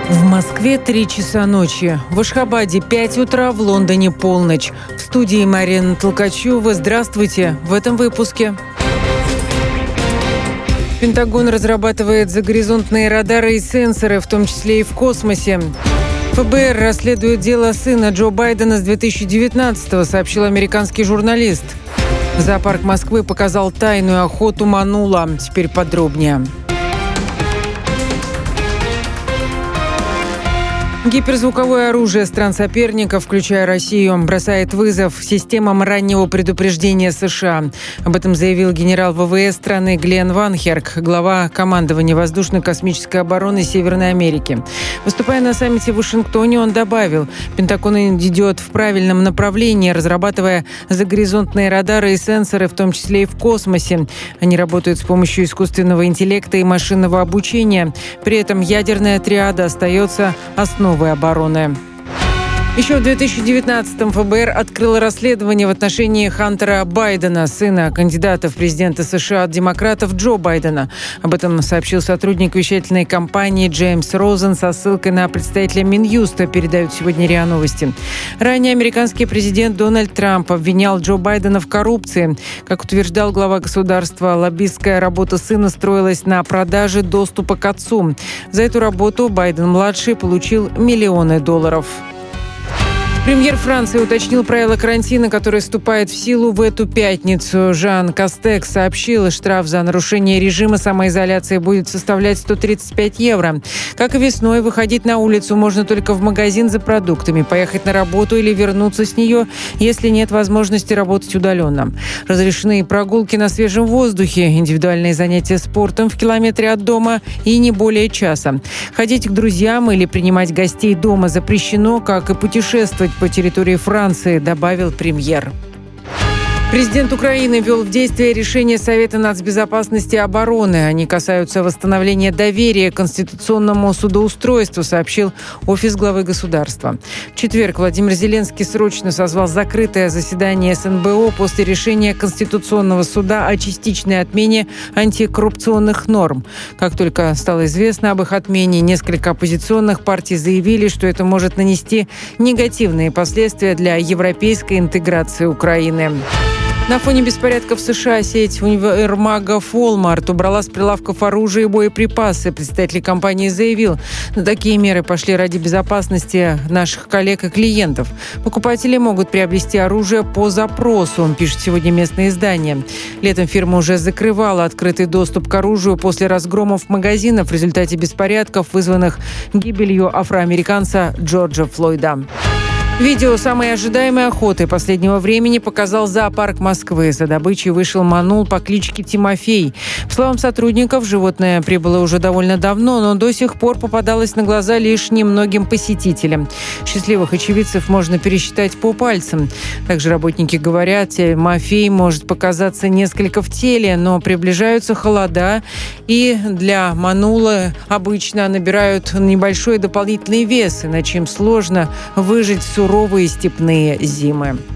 В Москве 3 часа ночи, в Ашхабаде 5 утра, в Лондоне полночь. В студии Марина Толкачева. Здравствуйте. В этом выпуске. Пентагон разрабатывает загоризонтные радары и сенсоры, в том числе и в космосе. ФБР расследует дело сына Джо Байдена с 2019-го, сообщил американский журналист. Зоопарк Москвы показал тайную охоту манула. Теперь подробнее. Гиперзвуковое оружие стран-соперников, включая Россию, бросает вызов системам раннего предупреждения США. Об этом заявил генерал ВВС страны Глен Ванхерк, глава командования воздушно-космической обороны Северной Америки. Выступая на саммите в Вашингтоне, он добавил, Пентагон идет в правильном направлении, разрабатывая загоризонтные радары и сенсоры, в том числе и в космосе. Они работают с помощью искусственного интеллекта и машинного обучения. При этом ядерная триада остается основой обороны. Еще в 2019-м ФБР открыло расследование в отношении Хантера Байдена, сына кандидата в президенты США от демократов Джо Байдена. Об этом сообщил сотрудник вещательной компании Джеймс Розен со ссылкой на представителя Минюста, передают сегодня РИА Новости. Ранее американский президент Дональд Трамп обвинял Джо Байдена в коррупции. Как утверждал глава государства, лоббистская работа сына строилась на продаже доступа к отцу. За эту работу Байден-младший получил миллионы долларов. Премьер Франции уточнил правила карантина, которые вступают в силу в эту пятницу. Жан Кастекс сообщил, штраф за нарушение режима самоизоляции будет составлять 135 евро. Как и весной, выходить на улицу можно только в магазин за продуктами, поехать на работу или вернуться с нее, если нет возможности работать удаленно. Разрешены прогулки на свежем воздухе, индивидуальные занятия спортом в километре от дома и не более часа. Ходить к друзьям или принимать гостей дома запрещено, как и путешествовать по территории Франции, добавил премьер. Президент Украины ввел в действие решения Совета нацбезопасности и обороны. Они касаются восстановления доверия к конституционному судоустройству, сообщил офис главы государства. В четверг Владимир Зеленский срочно созвал закрытое заседание СНБО после решения Конституционного суда о частичной отмене антикоррупционных норм. Как только стало известно об их отмене, несколько оппозиционных партий заявили, что это может нанести негативные последствия для европейской интеграции Украины. На фоне беспорядков в США сеть универмагов Walmart убрала с прилавков оружие и боеприпасы. Представитель компании заявил, такие меры пошли ради безопасности наших коллег и клиентов. Покупатели могут приобрести оружие по запросу, пишет сегодня местное издание. Летом фирма уже закрывала открытый доступ к оружию после разгромов магазинов в результате беспорядков, вызванных гибелью афроамериканца Джорджа Флойда. Видео самой ожидаемой охоты последнего времени показал зоопарк Москвы. За добычей вышел манул по кличке Тимофей. По словам сотрудников, животное прибыло уже довольно давно, но до сих пор попадалось на глаза лишь немногим посетителям. Счастливых очевидцев можно пересчитать по пальцам. Также работники говорят, Тимофей может показаться несколько в теле, но приближаются холода, и для манула обычно набирают небольшой дополнительный вес, иначе им сложно выжить в суровые степные зимы.